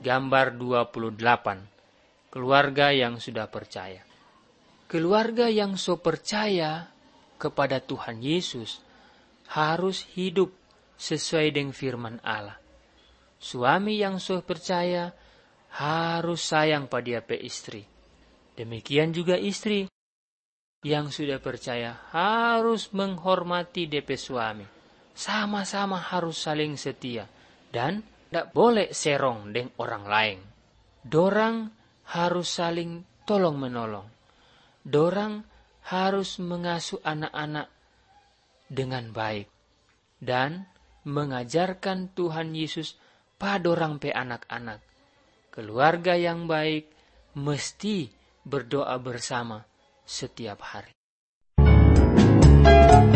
Gambar 28. Keluarga yang sudah percaya. Keluarga yang so percaya kepada Tuhan Yesus harus hidup sesuai dengan firman Allah. Suami yang so percaya harus sayang pada dia pe istri. Demikian juga istri yang sudah percaya harus menghormati dia pe suami. Sama-sama harus saling setia dan tidak boleh serong dengan orang lain. Dorang harus saling tolong menolong. Dorang harus mengasuh anak-anak dengan baik dan mengajarkan Tuhan Yesus pada orang pe anak-anak. Keluarga yang baik mesti berdoa bersama setiap hari.